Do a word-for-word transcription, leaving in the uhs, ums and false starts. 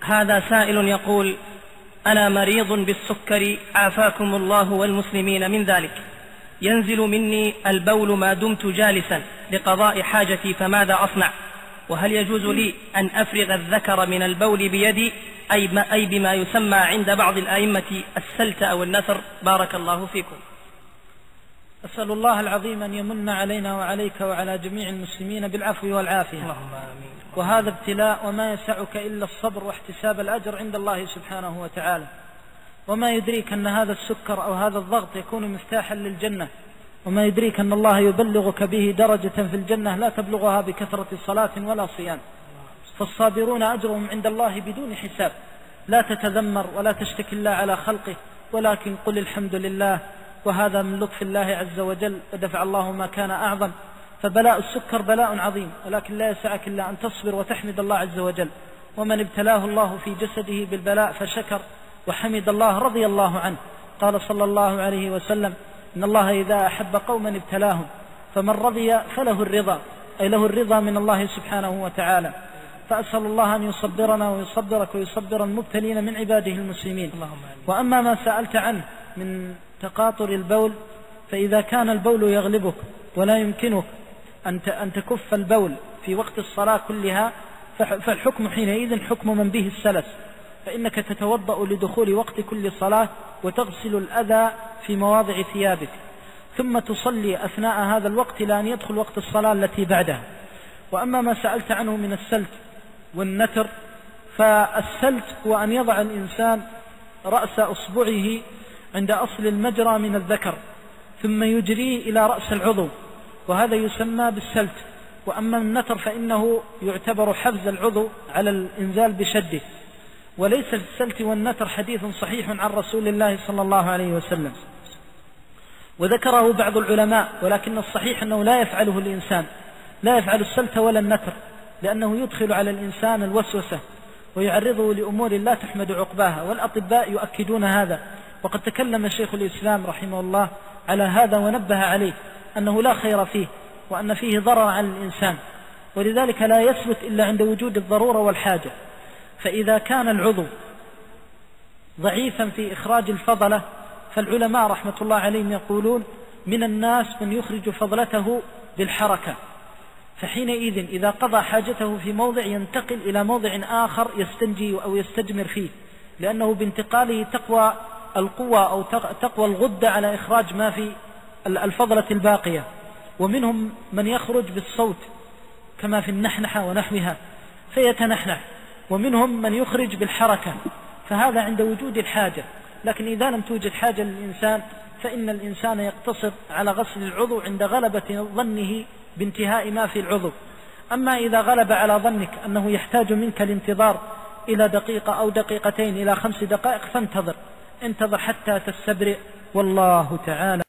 هذا سائل يقول: أنا مريض بالسكر عافاكم الله والمسلمين من ذلك، ينزل مني البول ما دمت جالسا لقضاء حاجتي، فماذا أصنع؟ وهل يجوز لي أن أفرغ الذكر من البول بيدي أي بما يسمى عند بعض الآئمة السلت أو النثر؟ بارك الله فيكم. أسأل الله العظيم أن يمن علينا وعليك وعلى جميع المسلمين بالعفو والعافية. اللهم آمين. وهذا ابتلاء، وما يسعك إلا الصبر واحتساب الأجر عند الله سبحانه وتعالى. وما يدريك أن هذا السكر أو هذا الضغط يكون مفتاحا للجنة، وما يدريك أن الله يبلغك به درجة في الجنة لا تبلغها بكثرة صلاة ولا صيام. فالصابرون أجرهم عند الله بدون حساب. لا تتذمر ولا تشتكي الله على خلقه، ولكن قل الحمد لله، وهذا من لطف الله عز وجل، ودفع الله ما كان أعظم. فبلاء السكر بلاء عظيم، ولكن لا يسعك إلا أن تصبر وتحمد الله عز وجل. ومن ابتلاه الله في جسده بالبلاء فشكر وحمد الله رضي الله عنه. قال صلى الله عليه وسلم: إن الله إذا أحب قوما ابتلاهم، فمن رضي فله الرضا، أي له الرضا من الله سبحانه وتعالى. فأسأل الله أن يصبرنا ويصبرك ويصبر المبتلين من عباده المسلمين. وأما ما سألت عنه من تقاطر البول، فإذا كان البول يغلبك ولا يمكنك أن تكف البول في وقت الصلاة كلها، فالحكم حينئذ حكم من به السلس، فإنك تتوضأ لدخول وقت كل صلاة وتغسل الأذى في مواضع ثيابك، ثم تصلي أثناء هذا الوقت إلى أن يدخل وقت الصلاة التي بعدها. وأما ما سألت عنه من السلت والنتر، فالسلت هو أن يضع الإنسان رأس أصبعه عند أصل المجرى من الذكر ثم يجريه إلى رأس العضو، وهذا يسمى بالسلت. وأما النتر فإنه يعتبر حفز العضو على الإنزال بشده. وليس في السلت والنتر حديث صحيح عن رسول الله صلى الله عليه وسلم، وذكره بعض العلماء، ولكن الصحيح أنه لا يفعله الإنسان، لا يفعل السلت ولا النتر، لأنه يدخل على الإنسان الوسوسة ويعرضه لأمور لا تحمد عقباها، والأطباء يؤكدون هذا. وقد تكلم شيخ الإسلام رحمه الله على هذا ونبه عليه أنه لا خير فيه، وأن فيه ضرر على الإنسان، ولذلك لا يثبت إلا عند وجود الضرورة والحاجة. فإذا كان العضو ضعيفا في إخراج الفضلة، فالعلماء رحمة الله عليهم يقولون: من الناس من يخرج فضلته بالحركة، فحينئذ إذا قضى حاجته في موضع ينتقل إلى موضع آخر يستنجي أو يستجمر فيه، لأنه بانتقاله تقوى القوة أو تقوى الغدة على إخراج ما في الفضلة الباقية. ومنهم من يخرج بالصوت كما في النحنحة ونحوها فيتنحنح، ومنهم من يخرج بالحركة، فهذا عند وجود الحاجة. لكن إذا لم توجد حاجة للإنسان فإن الإنسان يقتصر على غسل العضو عند غلبة ظنه بانتهاء ما في العضو. أما إذا غلب على ظنك أنه يحتاج منك الانتظار إلى دقيقة أو دقيقتين إلى خمس دقائق، فانتظر انتظر حتى تستبرئ، والله تعالى